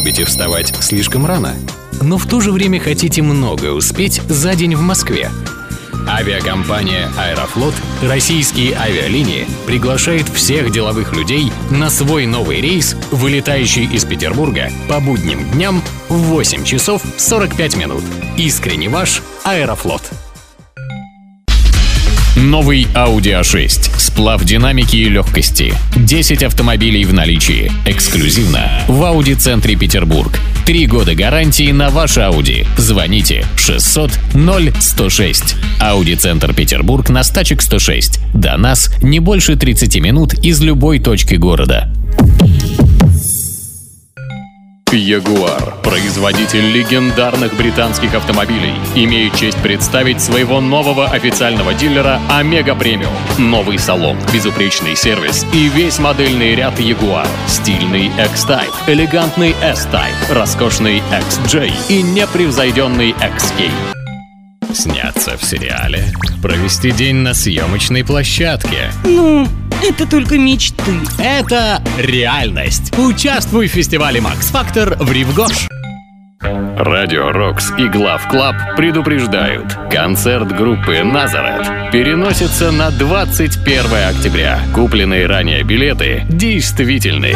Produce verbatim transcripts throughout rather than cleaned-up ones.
любите вставать слишком рано, но в то же время хотите многое успеть за день в Москве? Авиакомпания «Аэрофлот», российские авиалинии, приглашает всех деловых людей на свой новый рейс, вылетающий из Петербурга по будним дням в восемь часов сорок пять минут. Искренне ваш «Аэрофлот». Новый Audi а шесть. Сплав динамики и легкости. десять автомобилей в наличии. Эксклюзивно в Audi-центре Петербург. Три года гарантии на ваш Audi. Звоните шестьсот ноль сто шесть. Audi-центр Петербург на Стачек сто шесть. До нас не больше тридцати минут из любой точки города. Ягуар, производитель легендарных британских автомобилей, имеет честь представить своего нового официального дилера Омега Премиум. Новый салон, безупречный сервис и весь модельный ряд Ягуар. Стильный X-Type, элегантный S-Type, роскошный икс джей и непревзойденный икс кей. Сняться в сериале, провести день на съемочной площадке. Ну, это только мечты. Это реальность. Участвуй в фестивале Max Factor в Ривгош. Радио Рокс и Глав Клаб предупреждают: концерт группы Назарет переносится на двадцать первое октября. Купленные ранее билеты действительны.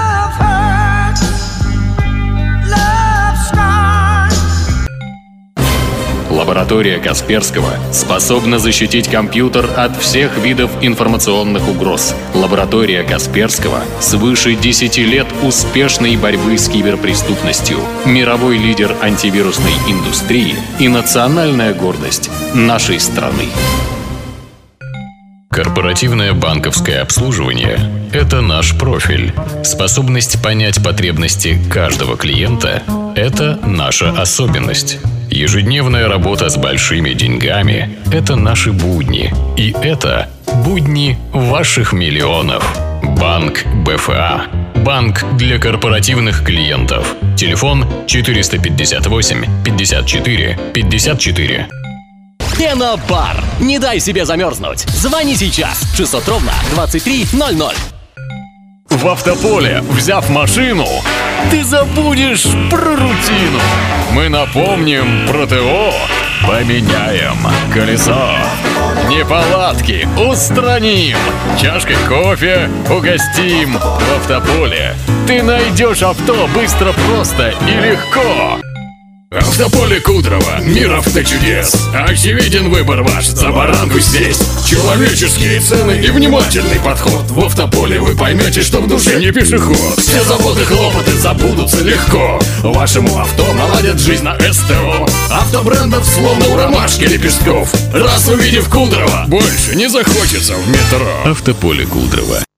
Лаборатория Касперского способна защитить компьютер от всех видов информационных угроз. Лаборатория Касперского свыше десяти лет успешной борьбы с киберпреступностью. Мировой лидер антивирусной индустрии и национальная гордость нашей страны. Корпоративное банковское обслуживание – это наш профиль. Способность понять потребности каждого клиента – это наша особенность. Ежедневная работа с большими деньгами – это наши будни. И это будни ваших миллионов. Банк БФА. Банк для корпоративных клиентов. Телефон четыреста пятьдесят восемь пятьдесят четыре пятьдесят четыре. Тенобар. Не дай себе замерзнуть. Звони сейчас. шестьсот ровно двадцать три ноль ноль. В Автополе, взяв машину, ты забудешь про рутину. Мы напомним про ТО, поменяем колесо. Неполадки устраним. Чашкой кофе угостим. В Автополе ты найдешь авто быстро, просто и легко. Автополе Кудрово, мир авточудес. Очевиден выбор ваш, за баранку здесь. Человеческие цены и внимательный подход. В Автополе вы поймете, что в душе не пешеход. Все заботы, хлопоты забудутся легко. Вашему авто наладят жизнь на СТО. Автобрендов словно у ромашки лепестков. Раз увидев Кудрово, больше не захочется в метро. Автополе Кудрово.